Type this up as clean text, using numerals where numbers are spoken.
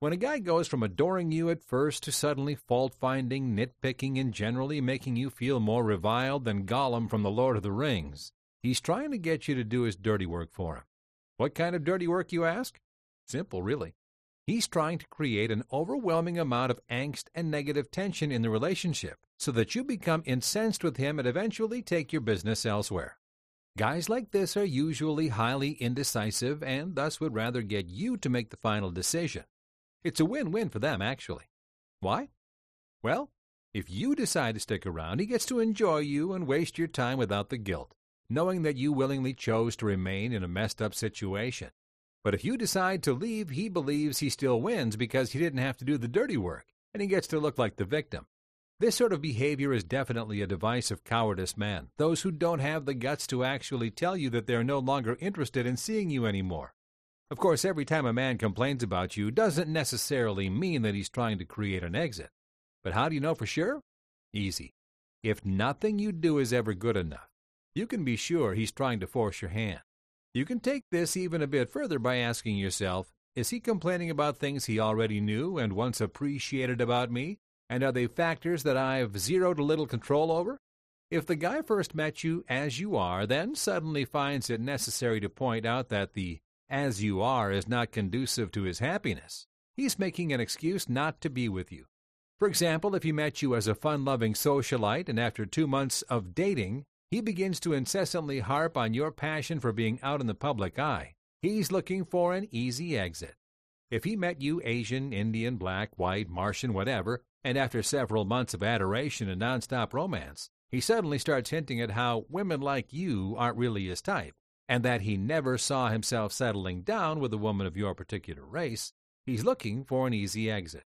When a guy goes from adoring you at first to suddenly fault-finding, nitpicking, and generally making you feel more reviled than Gollum from the Lord of the Rings, he's trying to get you to do his dirty work for him. What kind of dirty work, you ask? Simple, really. He's trying to create an overwhelming amount of angst and negative tension in the relationship so that you become incensed with him and eventually take your business elsewhere. Guys like this are usually highly indecisive and thus would rather get you to make the final decision. It's a win-win for them, actually. Why? Well, if you decide to stick around, he gets to enjoy you and waste your time without the guilt, knowing that you willingly chose to remain in a messed-up situation. But if you decide to leave, he believes he still wins because he didn't have to do the dirty work, and he gets to look like the victim. This sort of behavior is definitely a device of cowardice man, those who don't have the guts to actually tell you that they're no longer interested in seeing you anymore. Of course, every time a man complains about you doesn't necessarily mean that he's trying to create an exit. But how do you know for sure? Easy. If nothing you do is ever good enough, you can be sure he's trying to force your hand. You can take this even a bit further by asking yourself, is he complaining about things he already knew and once appreciated about me? And are they factors that I've zero to little control over? If the guy first met you as you are, then suddenly finds it necessary to point out that the as you are is not conducive to his happiness, he's making an excuse not to be with you. For example, if he met you as a fun-loving socialite and after 2 months of dating, he begins to incessantly harp on your passion for being out in the public eye, he's looking for an easy exit. If he met you Asian, Indian, black, white, Martian, whatever, and after several months of adoration and nonstop romance, he suddenly starts hinting at how women like you aren't really his type, and that he never saw himself settling down with a woman of your particular race, he's looking for an easy exit.